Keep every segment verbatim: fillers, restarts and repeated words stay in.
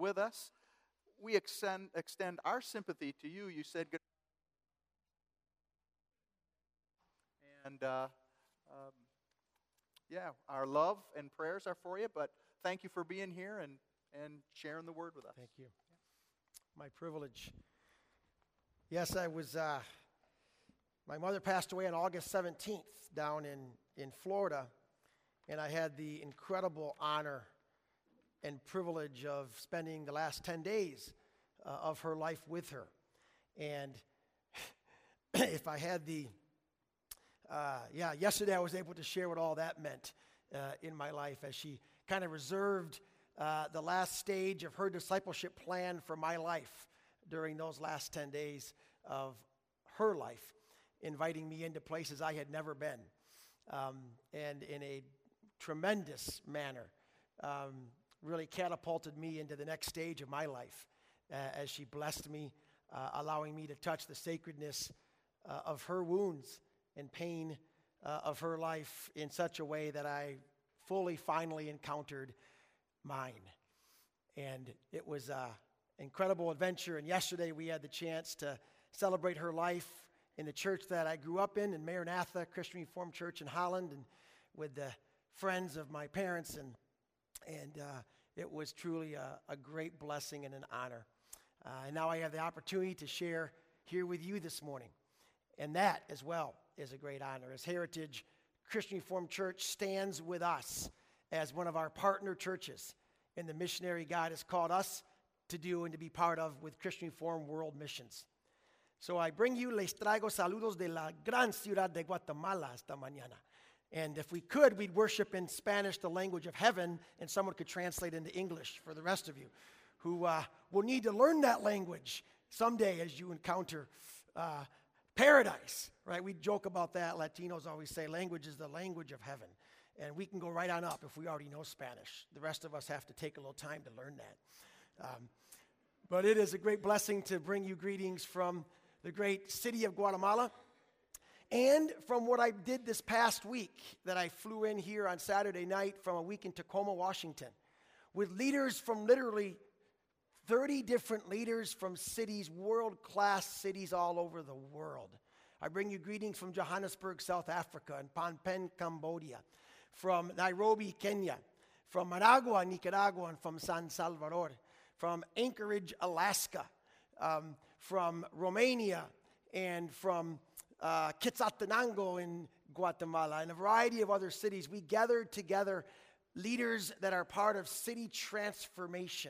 with us. We extend, extend our sympathy to you. You said good. And, uh, um, yeah, our love and prayers are for you, but thank you for being here and, and sharing the word with us. Thank you. My privilege. Yes, I was, uh, my mother passed away on August seventeenth down in, in Florida, and I had the incredible honor and privilege of spending the last ten days uh, of her life with her. And if I had the, uh, yeah, yesterday I was able to share what all that meant uh, in my life as she kind of reserved uh, the last stage of her discipleship plan for my life during those last ten days of her life, inviting me into places I had never been, um, and in a tremendous manner, um, really catapulted me into the next stage of my life uh, as she blessed me, uh, allowing me to touch the sacredness uh, of her wounds and pain uh, of her life in such a way that I fully, finally encountered mine. And it was an incredible adventure, and yesterday we had the chance to celebrate her life in the church that I grew up in, in Maranatha Christian Reformed Church in Holland, and with the friends of my parents, and and uh, it was truly a, a great blessing and an honor. Uh, and now I have the opportunity to share here with you this morning, and that as well is a great honor, as Heritage Christian Reformed Church stands with us as one of our partner churches in the missionary God has called us to do and to be part of with Christian Reformed World Missions. So I bring you, les traigo saludos de la gran ciudad de Guatemala esta mañana. And if we could, we'd worship in Spanish, the language of heaven, and someone could translate into English for the rest of you who uh, will need to learn that language someday as you encounter uh, paradise, right? We joke about that. Latinos always say language is the language of heaven. And we can go right on up if we already know Spanish. The rest of us have to take a little time to learn that. Um, but it is a great blessing to bring you greetings from the great city of Guatemala, and from what I did this past week, that I flew in here on Saturday night from a week in Tacoma, Washington, with leaders from literally thirty different leaders from cities, world-class cities all over the world. I bring you greetings from Johannesburg, South Africa, and Phnom Penh, Cambodia, from Nairobi, Kenya, from Managua, Nicaragua, and from San Salvador, from Anchorage, Alaska, um, from Romania, and from uh, Quetzaltenango in Guatemala, and a variety of other cities. We gathered together leaders that are part of city transformation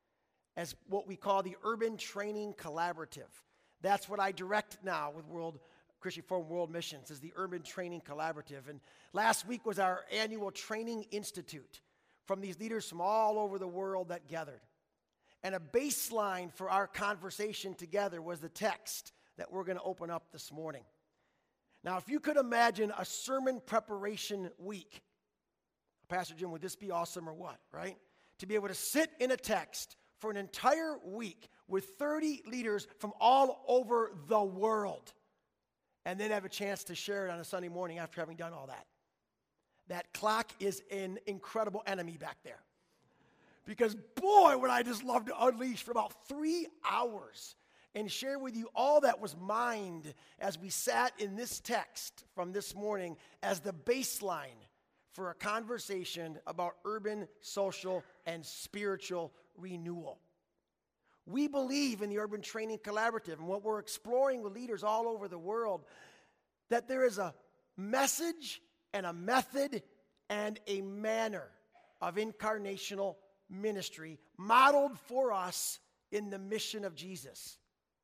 as what we call the Urban Training Collaborative. That's what I direct now with World Christian Reformed World Missions, is the Urban Training Collaborative. And last week was our annual training institute from these leaders from all over the world that gathered. And a baseline for our conversation together was the text that we're going to open up this morning. Now, if you could imagine a sermon preparation week, Pastor Jim, would this be awesome or what, right? To be able to sit in a text for an entire week with thirty leaders from all over the world, and then have a chance to share it on a Sunday morning after having done all that. That clock is an incredible enemy back there. Because, boy, would I just love to unleash for about three hours and share with you all that was mined as we sat in this text from this morning as the baseline for a conversation about urban, social, and spiritual renewal. We believe in the Urban Training Collaborative, and what we're exploring with leaders all over the world, that there is a message and a method and a manner of incarnational ministry modeled for us in the mission of Jesus.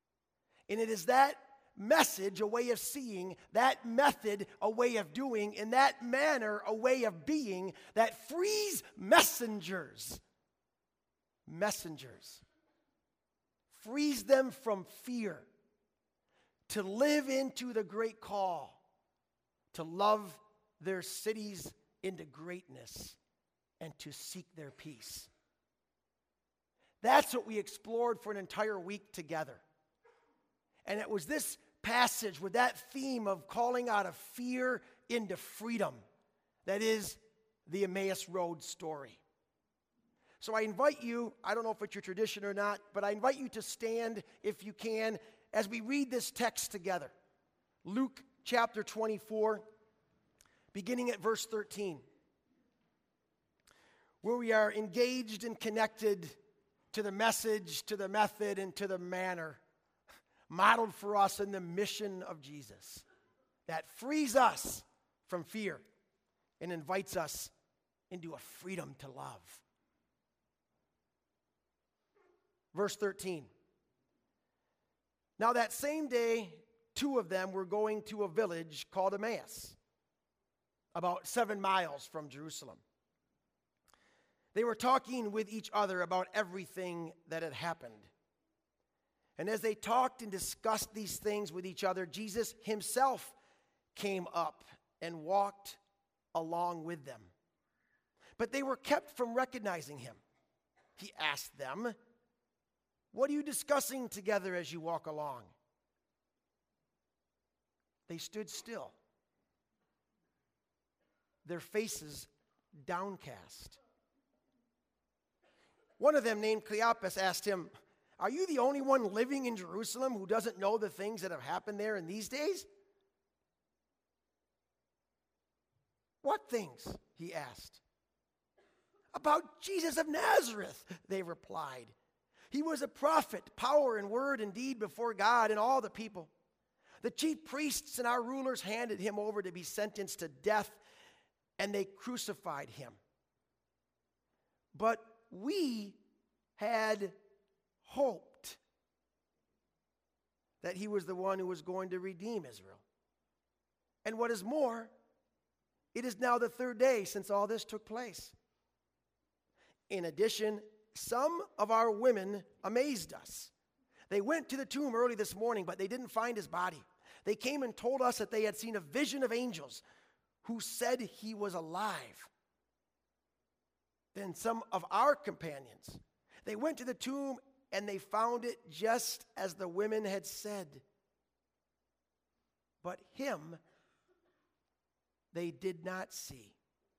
And it is that message, a way of seeing, that method, a way of doing, and that manner, a way of being, that frees messengers. Messengers. Frees them from fear to live into the great call, to love their cities into greatness, and to seek their peace. That's what we explored for an entire week together. And it was this passage with that theme of calling out of fear into freedom that is the Emmaus Road story. So I invite you, I don't know if it's your tradition or not, but I invite you to stand, if you can, as we read this text together. Luke chapter twenty-four, beginning at verse thirteen, where we are engaged and connected to the message, to the method, and to the manner modeled for us in the mission of Jesus that frees us from fear and invites us into a freedom to love. Verse thirteen. Now that same day, two of them were going to a village called Emmaus, about seven miles from Jerusalem. They were talking with each other about everything that had happened. And as they talked and discussed these things with each other, Jesus himself came up and walked along with them. But they were kept from recognizing him. He asked them, "What are you discussing together as you walk along?" They stood still, their faces downcast. One of them, named Cleopas, asked him, "Are you the only one living in Jerusalem who doesn't know the things that have happened there in these days?" "What things?" he asked. "About Jesus of Nazareth," they replied. "He was a prophet, power and word and deed before God and all the people. The chief priests and our rulers handed him over to be sentenced to death, and they crucified him. But we had hoped that he was the one who was going to redeem Israel. And what is more, it is now the third day since all this took place. In addition, some of our women amazed us. They went to the tomb early this morning, but they didn't find his body. They came and told us that they had seen a vision of angels who said he was alive. Then some of our companions, they went to the tomb and they found it just as the women had said. But him they did not see."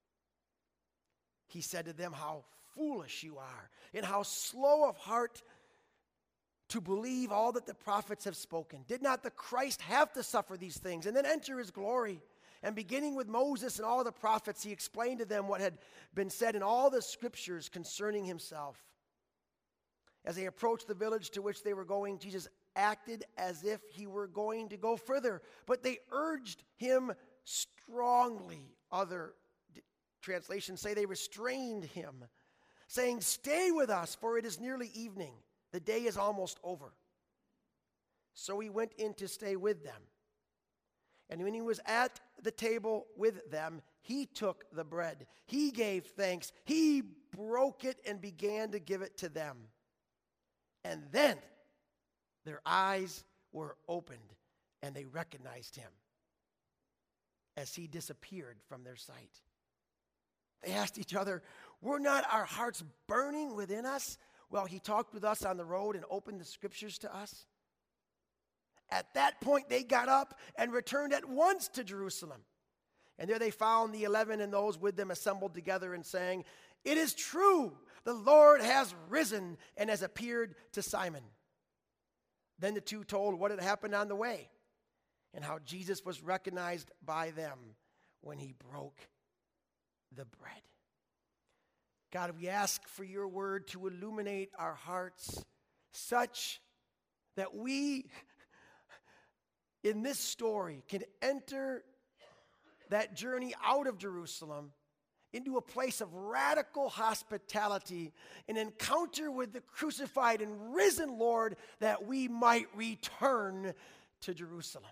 He said to them, "How foolish you are, and how slow of heart to believe all that the prophets have spoken. Did not the Christ have to suffer these things and then enter his glory?" And beginning with Moses and all the prophets, he explained to them what had been said in all the scriptures concerning himself. As they approached the village to which they were going, Jesus acted as if he were going to go further, but they urged him strongly. Other translations say they restrained him, saying, "Stay with us, for it is nearly evening. The day is almost over." So he went in to stay with them. And when he was at the table with them, he took the bread. He gave thanks. He broke it and began to give it to them. And then their eyes were opened and they recognized him as he disappeared from their sight. They asked each other, "Were not our hearts burning within us while he talked with us on the road and opened the scriptures to us?" At that point, they got up and returned at once to Jerusalem. And there they found the eleven and those with them assembled together and saying, "It is true, the Lord has risen and has appeared to Simon." Then the two told what had happened on the way and how Jesus was recognized by them when he broke the bread. God, we ask for your word to illuminate our hearts such that we, in this story, can enter that journey out of Jerusalem into a place of radical hospitality, an encounter with the crucified and risen Lord, that we might return to Jerusalem.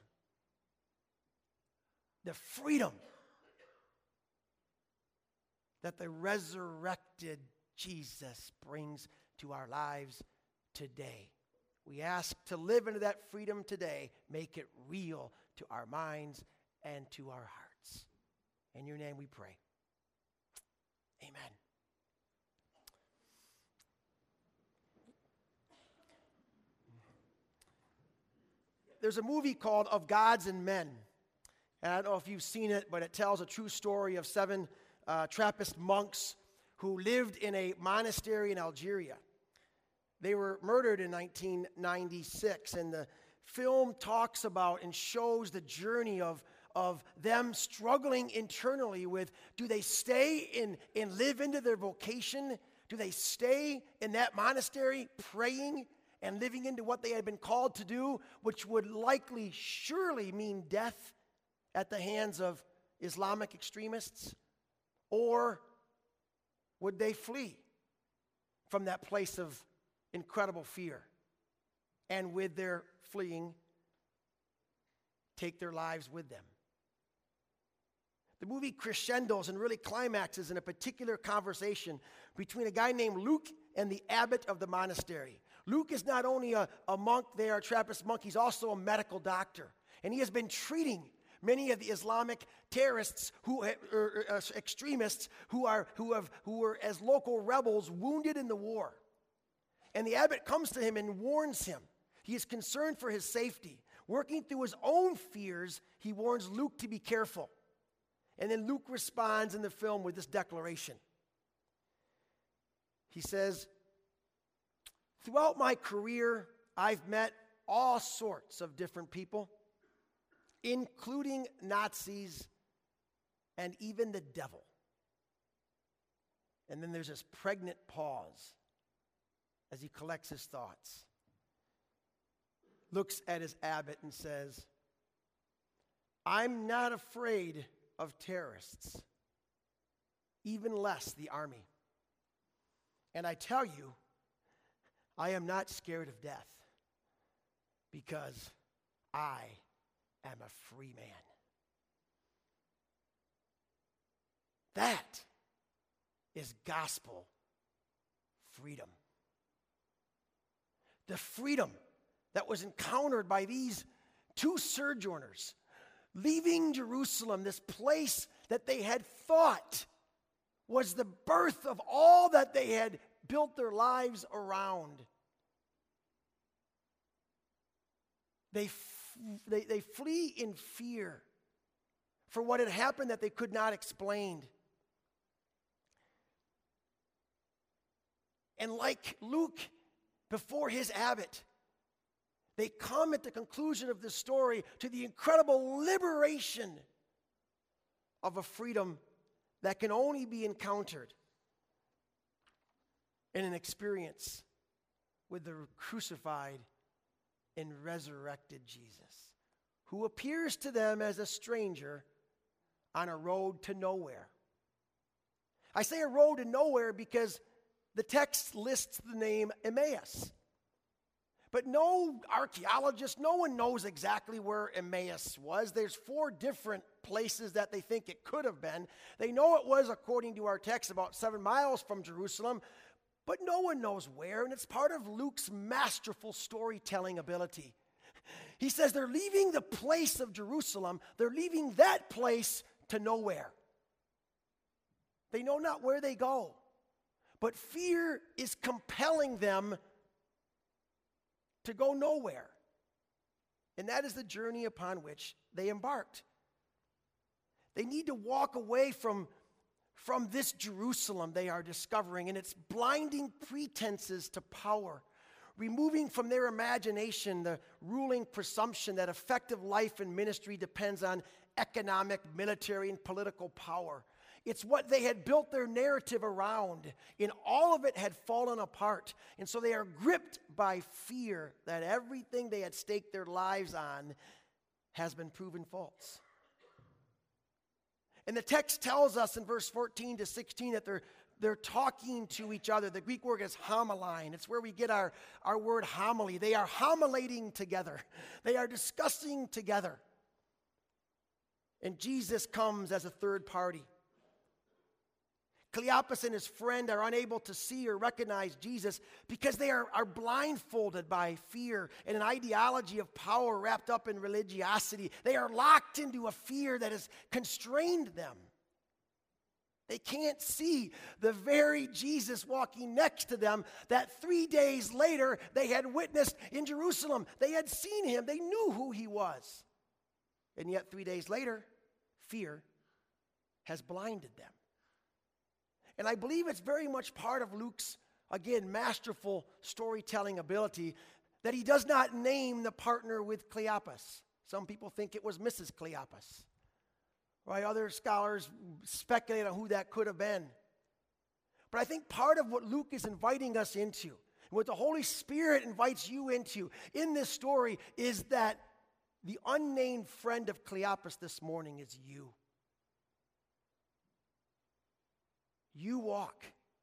The freedom that the resurrected Jesus brings to our lives today. We ask to live into that freedom today. Make it real to our minds and to our hearts. In your name we pray. Amen. There's a movie called Of Gods and Men. And I don't know if you've seen it, but it tells a true story of seven uh, Trappist monks who lived in a monastery in Algeria. They were murdered in nineteen ninety-six, and the film talks about and shows the journey of, of them struggling internally with, do they stay in and live into their vocation? Do they stay in that monastery praying and living into what they had been called to do, which would likely, surely mean death at the hands of Islamic extremists? Or would they flee from that place of incredible fear, and with their fleeing, take their lives with them? The movie crescendos and really climaxes in a particular conversation between a guy named Luke and the abbot of the monastery. Luke is not only a, a monk there, a Trappist monk, he's also a medical doctor. And he has been treating many of the Islamic terrorists, who or, uh, extremists, who are who have who were as local rebels wounded in the war. And the abbot comes to him and warns him. He is concerned for his safety. Working through his own fears, he warns Luke to be careful. And then Luke responds in the film with this declaration. He says, "Throughout my career, I've met all sorts of different people, including Nazis and even the devil." And then there's this pregnant pause as he collects his thoughts, looks at his abbot and says, "I'm not afraid of terrorists, even less the army. And I tell you, I am not scared of death, because I am a free man." That is gospel freedom. The freedom that was encountered by these two sojourners leaving Jerusalem, this place that they had thought was the birth of all that they had built their lives around. They, f- they, they flee in fear for what had happened that they could not explain. And like Luke before his abbot, they come at the conclusion of this story to the incredible liberation of a freedom that can only be encountered in an experience with the crucified and resurrected Jesus, who appears to them as a stranger on a road to nowhere. I say a road to nowhere because the text lists the name Emmaus. But no archaeologist, no one knows exactly where Emmaus was. There's four different places that they think it could have been. They know it was, according to our text, about seven miles from Jerusalem, but no one knows where, and it's part of Luke's masterful storytelling ability. He says they're leaving the place of Jerusalem, they're leaving that place to nowhere. They know not where they go, but fear is compelling them to go nowhere. And that is the journey upon which they embarked. They need to walk away from, from this Jerusalem they are discovering and its blinding pretenses to power, removing from their imagination the ruling presumption that effective life and ministry depends on economic, military, and political power. It's what they had built their narrative around, and all of it had fallen apart. And so they are gripped by fear that everything they had staked their lives on has been proven false. And the text tells us in verse fourteen to sixteen that they're, they're talking to each other. The Greek word is homiline. It's where we get our, our word homily. They are homilating together. They are discussing together. And Jesus comes as a third party. Cleopas and his friend are unable to see or recognize Jesus because they are, are blindfolded by fear and an ideology of power wrapped up in religiosity. They are locked into a fear that has constrained them. They can't see the very Jesus walking next to them that three days later they had witnessed in Jerusalem. They had seen him. They knew who he was. And yet three days later, fear has blinded them. And I believe it's very much part of Luke's, again, masterful storytelling ability that he does not name the partner with Cleopas. Some people think it was Missus Cleopas. Right? Other scholars speculate on who that could have been. But I think part of what Luke is inviting us into, what the Holy Spirit invites you into in this story, is that the unnamed friend of Cleopas this morning is you. You walk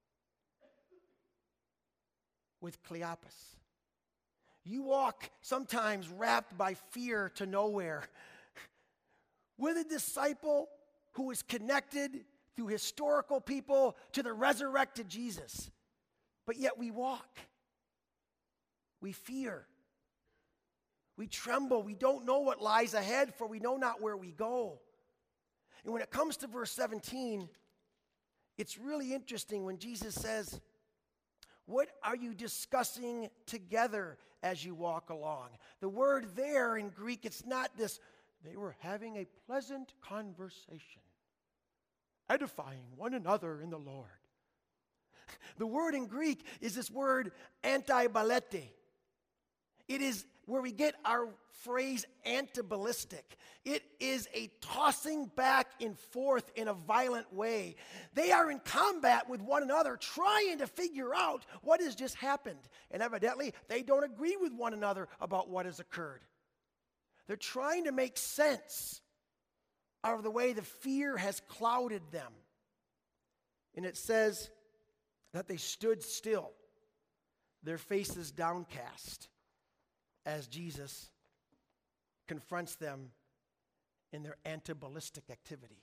with Cleopas. You walk sometimes wrapped by fear to nowhere with a disciple who is connected through historical people to the resurrected Jesus. But yet we walk. We fear. We tremble. We don't know what lies ahead, for we know not where we go. And when it comes to verse seventeen, it's really interesting when Jesus says, "What are you discussing together as you walk along?" The word there in Greek, it's not this, they were having a pleasant conversation, edifying one another in the Lord. The word in Greek is this word antibalete. It is where we get our phrase antiballistic. It is a tossing back and forth in a violent way. They are in combat with one another, trying to figure out what has just happened. And evidently, they don't agree with one another about what has occurred. They're trying to make sense out of the way the fear has clouded them. And it says that they stood still, their faces downcast, as Jesus confronts them in their antiballistic activity.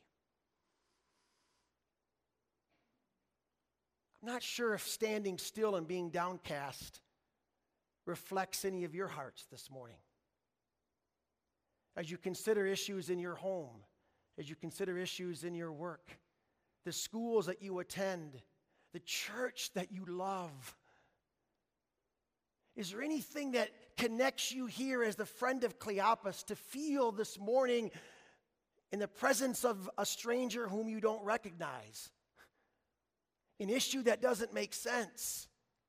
I'm not sure if standing still and being downcast reflects any of your hearts this morning. As you consider issues in your home, as you consider issues in your work, the schools that you attend, the church that you love, is there anything that connects you here as the friend of Cleopas to feel this morning in the presence of a stranger whom you don't recognize? An issue that doesn't make sense.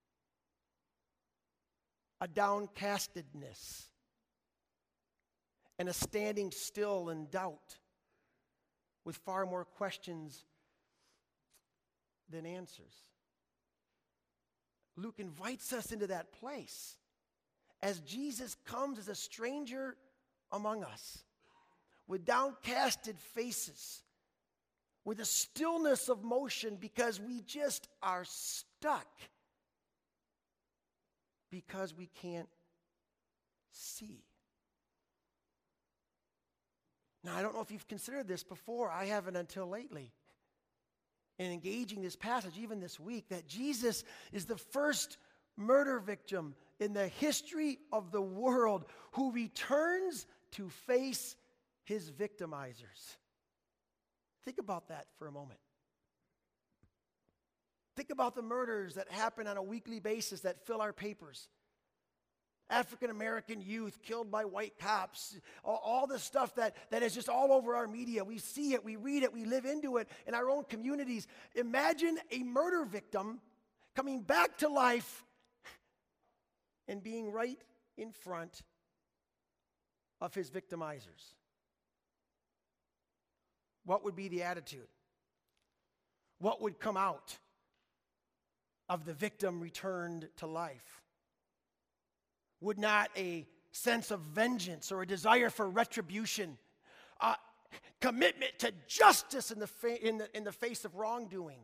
A downcastedness. And a standing still in doubt with far more questions than answers. Luke invites us into that place as Jesus comes as a stranger among us with downcasted faces, with a stillness of motion because we just are stuck because we can't see. Now, I don't know if you've considered this before. I haven't until lately. In engaging this passage, even this week, that Jesus is the first murder victim in the history of the world who returns to face his victimizers. Think about that for a moment. Think about the murders that happen on a weekly basis that fill our papers. African American youth killed by white cops, all, all the stuff that, that is just all over our media. We see it, we read it, we live into it in our own communities. Imagine a murder victim coming back to life and being right in front of his victimizers. What would be the attitude? What would come out of the victim returned to life? Would not a sense of vengeance or a desire for retribution, a commitment to justice in the, fa- in the, in the face of wrongdoing?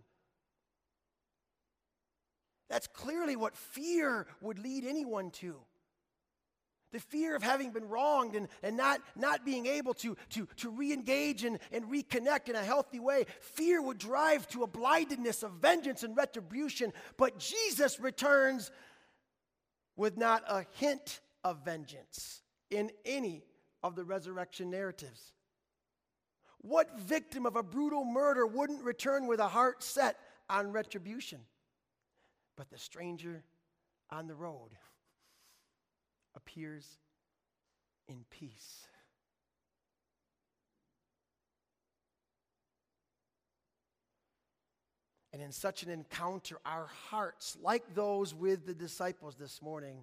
That's clearly what fear would lead anyone to. The fear of having been wronged and, and not, not being able to, to, to re-engage and, and reconnect in a healthy way. Fear would drive to a blindedness of vengeance and retribution. But Jesus returns with not a hint of vengeance in any of the resurrection narratives. What victim of a brutal murder wouldn't return with a heart set on retribution? But the stranger on the road appears in peace. And in such an encounter, our hearts, like those with the disciples this morning,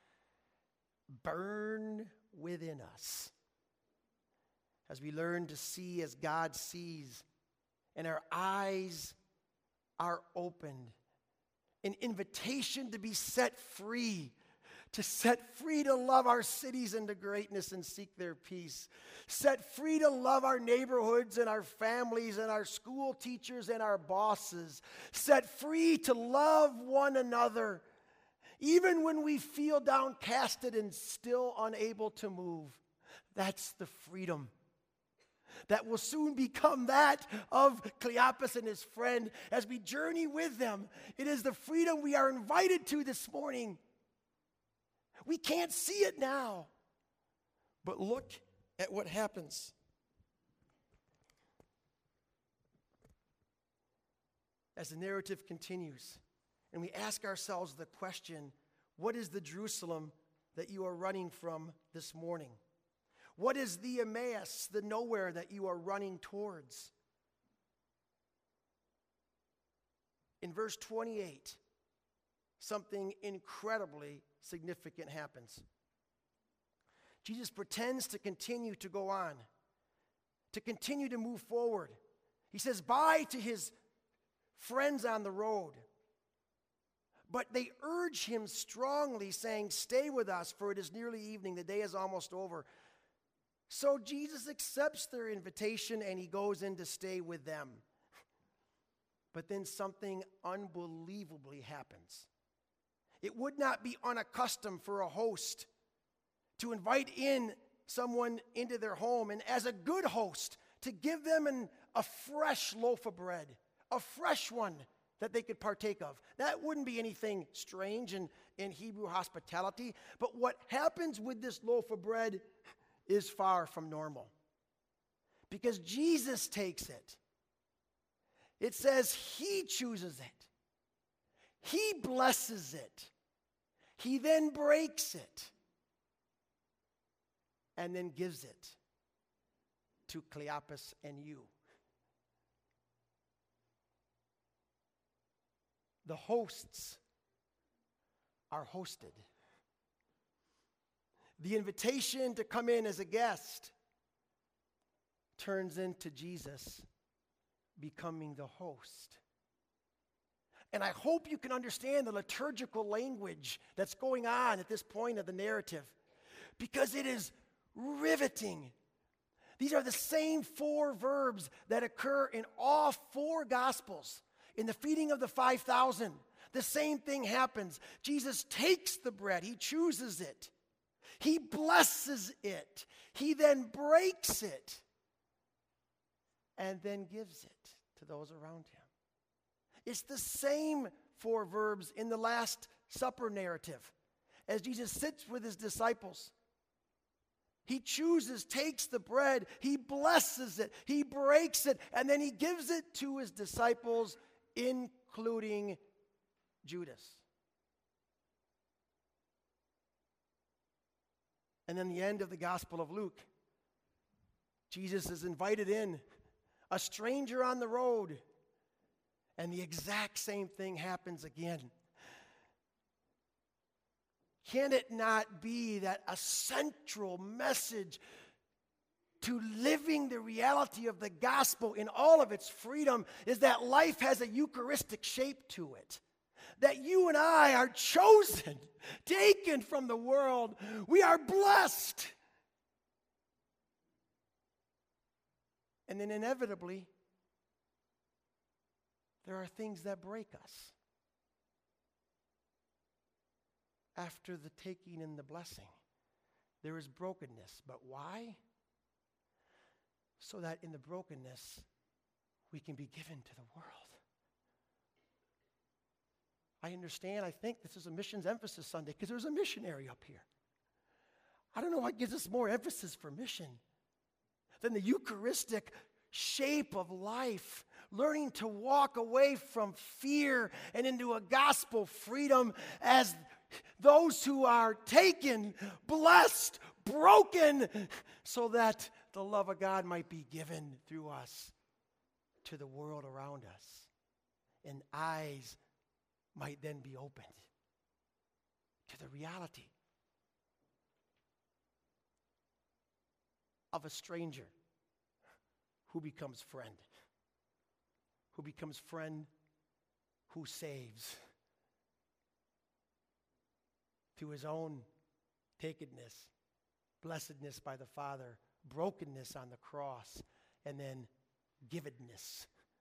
burn within us as we learn to see as God sees, and our eyes are opened. An invitation to be set free, to set free to love our cities into greatness and seek their peace. Set free to love our neighborhoods and our families and our school teachers and our bosses. Set free to love one another, even when we feel downcasted and still unable to move. That's the freedom that will soon become that of Cleopas and his friend as we journey with them. It is the freedom we are invited to this morning. We can't see it now, but look at what happens. As the narrative continues, and we ask ourselves the question, what is the Jerusalem that you are running from this morning? What is the Emmaus, the nowhere that you are running towards? In verse twenty-eight, something incredibly significant happens. Jesus pretends to continue to go on, to continue to move forward. He says bye to his friends on the road. But they urge him strongly, saying, "Stay with us, for it is nearly evening. The day is almost over." So Jesus accepts their invitation and he goes in to stay with them. But then something unbelievably happens. It would not be unaccustomed for a host to invite in someone into their home, and as a good host, to give them an, a fresh loaf of bread, a fresh one that they could partake of. That wouldn't be anything strange in, in Hebrew hospitality. But what happens with this loaf of bread is far from normal, because Jesus takes it. It says he chooses it. He blesses it. He then breaks it and then gives it to Cleopas and you. The hosts are hosted. The invitation to come in as a guest turns into Jesus becoming the host. And I hope you can understand the liturgical language that's going on at this point of the narrative, because it is riveting. These are the same four verbs that occur in all four Gospels. In the feeding of the five thousand, the same thing happens. Jesus takes the bread, he chooses it. He blesses it. He then breaks it and then gives it to those around him. It's the same four verbs in the Last Supper narrative. As Jesus sits with his disciples, he chooses, takes the bread, he blesses it, he breaks it, and then he gives it to his disciples, including Judas. And then the end of the Gospel of Luke, Jesus is invited in, a stranger on the road, and the exact same thing happens again. Can it not be that a central message to living the reality of the gospel in all of its freedom is that life has a Eucharistic shape to it? That you and I are chosen, taken from the world. We are blessed. And then inevitably, there are things that break us after the taking and the blessing. There is brokenness. But why? So that in the brokenness, we can be given to the world. I understand, I think this is a missions emphasis Sunday because there's a missionary up here. I don't know what gives us more emphasis for mission than the Eucharistic shape of life, learning to walk away from fear and into a gospel freedom as those who are taken, blessed, broken, so that the love of God might be given through us to the world around us. and eyes might then be opened to the reality of a stranger who becomes friend, who becomes friend who saves through his own takedness, blessedness by the Father, brokenness on the cross, and then givedness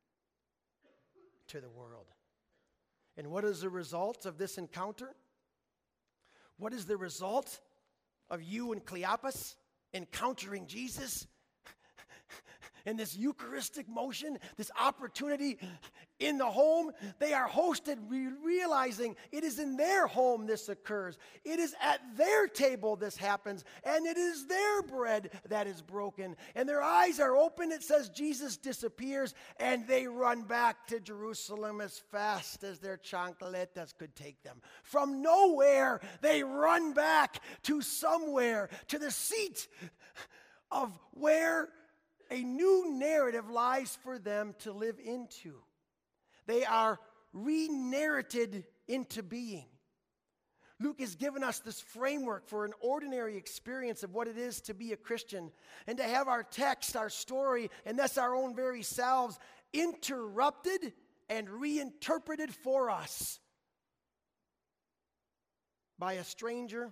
to the world. And what is the result of this encounter? What is the result of you and Cleopas encountering Jesus in this Eucharistic motion, this opportunity in the home? They are hosted, re- realizing it is in their home this occurs. It is at their table this happens, and it is their bread that is broken. And their eyes are open. It says Jesus disappears, and they run back to Jerusalem as fast as their chancletas could take them. From nowhere, they run back to somewhere, to the seat of where a new narrative lies for them to live into. They are re-narrated into being. Luke has given us this framework for an ordinary experience of what it is to be a Christian, and to have our text, our story, and thus our own very selves interrupted and reinterpreted for us by a stranger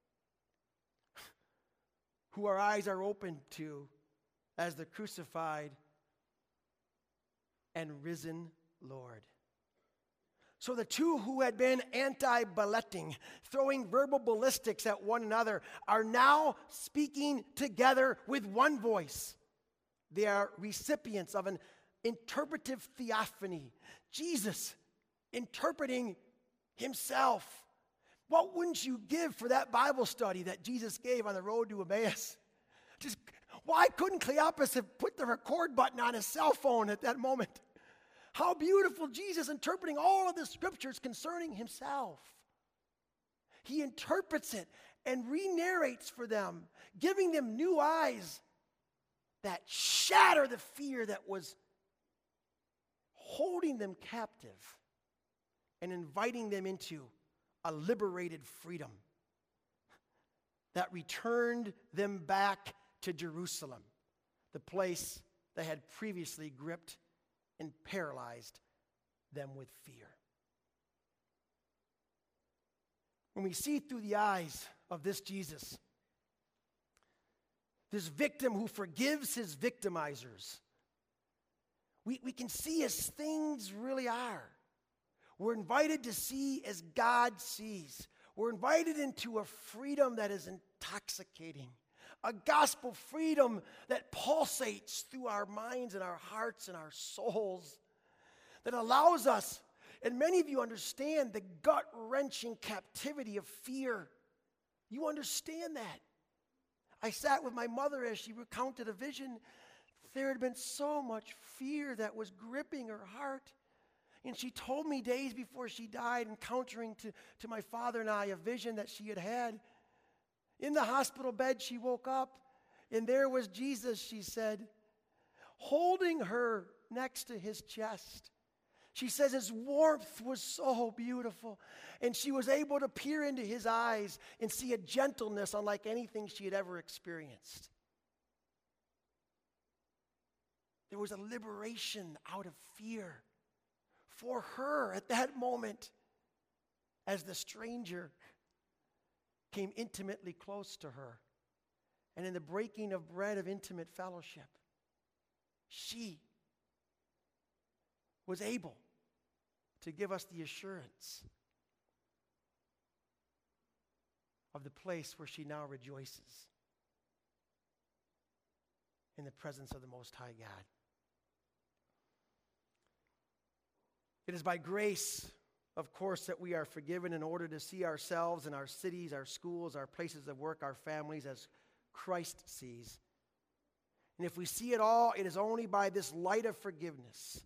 who our eyes are opened to as the crucified and risen Lord. So the two who had been anti-balleting, throwing verbal ballistics at one another, are now speaking together with one voice. They are recipients of an interpretive theophany. Jesus interpreting himself. What wouldn't you give for that Bible study that Jesus gave on the road to Emmaus? Just, why couldn't Cleopas have put the record button on his cell phone at that moment? How beautiful, Jesus interpreting all of the scriptures concerning himself. He interprets it and re-narrates for them, giving them new eyes that shatter the fear that was holding them captive and inviting them into a liberated freedom that returned them back to Jerusalem, the place that had previously gripped and paralyzed them with fear. When we see through the eyes of this Jesus, this victim who forgives his victimizers, we, we can see as things really are. We're invited to see as God sees. We're invited into a freedom that is intoxicating, a gospel freedom that pulsates through our minds and our hearts and our souls, that allows us, and many of you understand the gut-wrenching captivity of fear. You understand that. I sat with my mother as she recounted a vision. There had been so much fear that was gripping her heart. And she told me days before she died, encountering to, to my father and I a vision that she had had. In the hospital bed, she woke up, and there was Jesus, she said, holding her next to his chest. She says his warmth was so beautiful, and she was able to peer into his eyes and see a gentleness unlike anything she had ever experienced. There was a liberation out of fear for her at that moment as the stranger came intimately close to her. And in the breaking of bread of intimate fellowship, she was able to give us the assurance of the place where she now rejoices in the presence of the Most High God. It is by grace, of course, that we are forgiven in order to see ourselves and our cities, our schools, our places of work, our families as Christ sees. And if we see it all, it is only by this light of forgiveness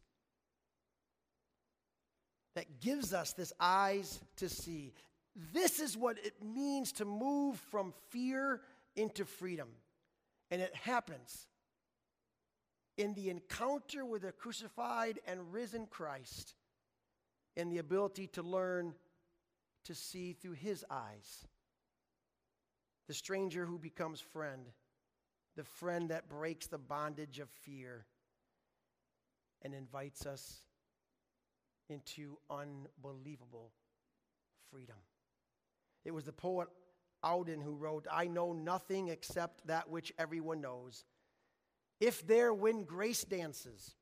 that gives us this eyes to see. This is what it means to move from fear into freedom. And it happens in the encounter with a crucified and risen Christ and the ability to learn to see through his eyes. The stranger who becomes friend, the friend that breaks the bondage of fear and invites us into unbelievable freedom. It was the poet Auden who wrote, "I know nothing except that which everyone knows. If there when grace dances,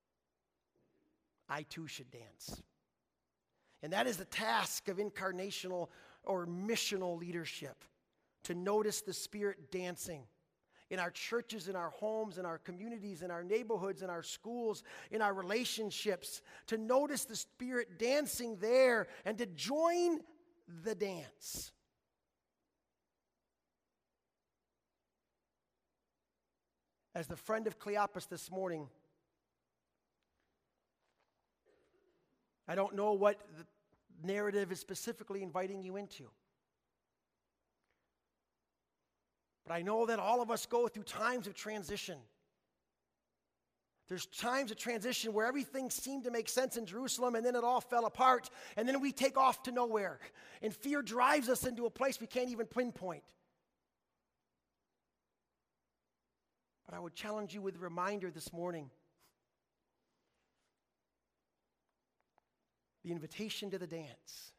I too should dance." And that is the task of incarnational or missional leadership, to notice the Spirit dancing in our churches, in our homes, in our communities, in our neighborhoods, in our schools, in our relationships, to notice the Spirit dancing there and to join the dance. As the friend of Cleopas this morning, I don't know what the narrative is specifically inviting you into. But I know that all of us go through times of transition. There's times of transition where everything seemed to make sense in Jerusalem, and then it all fell apart, and then we take off to nowhere. And fear drives us into a place we can't even pinpoint. But I would challenge you with a reminder this morning. The invitation to the dance.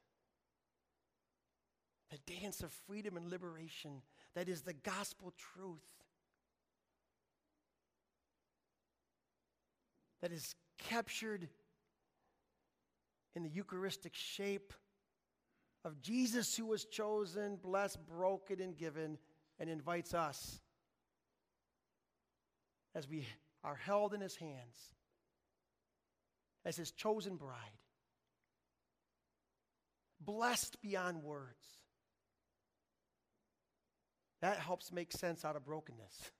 The dance of freedom and liberation. That is the gospel truth. That is captured in the Eucharistic shape of Jesus, who was chosen, blessed, broken, and given, and invites us as we are held in his hands as his chosen bride, blessed beyond words. That helps make sense out of brokenness,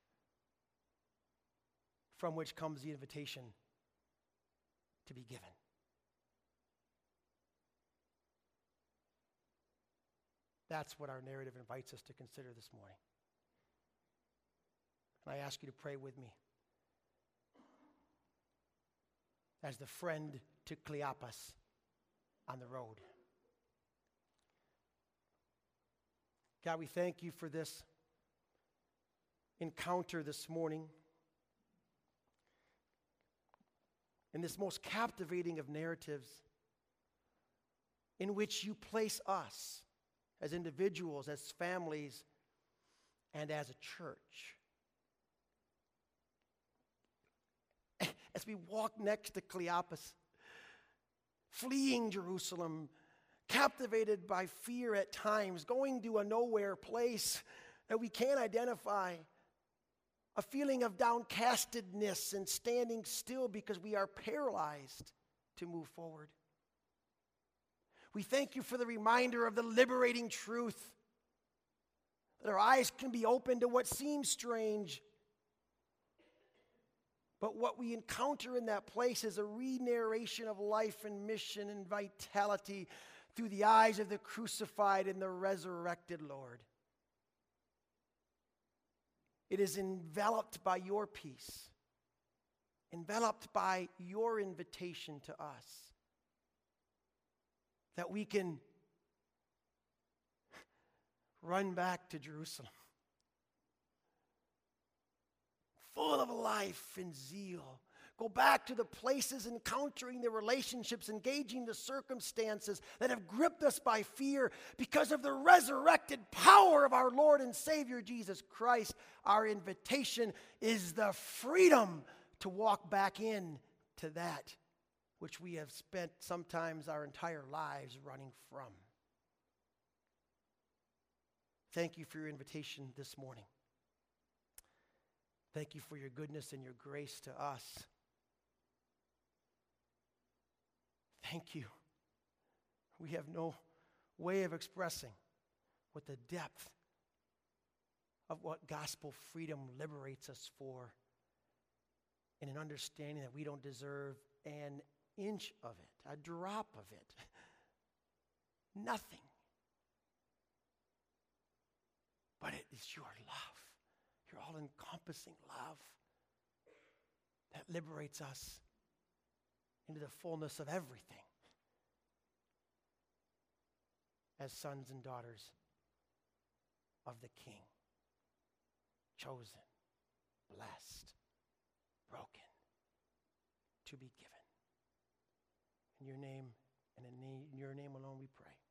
from which comes the invitation to be given. That's what our narrative invites us to consider this morning. And I ask you to pray with me as the friend to Cleopas on the road. God, we thank you for this encounter this morning, in this most captivating of narratives, in which you place us as individuals, as families, and as a church. As we walk next to Cleopas, fleeing Jerusalem, captivated by fear at times, going to a nowhere place that we can't identify, a feeling of downcastedness and standing still because we are paralyzed to move forward. We thank you for the reminder of the liberating truth, that our eyes can be opened to what seems strange, but what we encounter in that place is a re-narration of life and mission and vitality through the eyes of the crucified and the resurrected Lord. It is enveloped by your peace, enveloped by your invitation to us, that we can run back to Jerusalem, full of life and zeal. Go back to the places, encountering the relationships, engaging the circumstances that have gripped us by fear because of the resurrected power of our Lord and Savior Jesus Christ. Our invitation is the freedom to walk back in to that which we have spent sometimes our entire lives running from. Thank you for your invitation this morning. Thank you for your goodness and your grace to us. Thank you. We have no way of expressing what the depth of what gospel freedom liberates us for, in an understanding that we don't deserve an inch of it, a drop of it, nothing. But it is your love, your all-encompassing love, that liberates us into the fullness of everything as sons and daughters of the King. Chosen, blessed, broken, to be given. In your name and in, na- in your name alone we pray.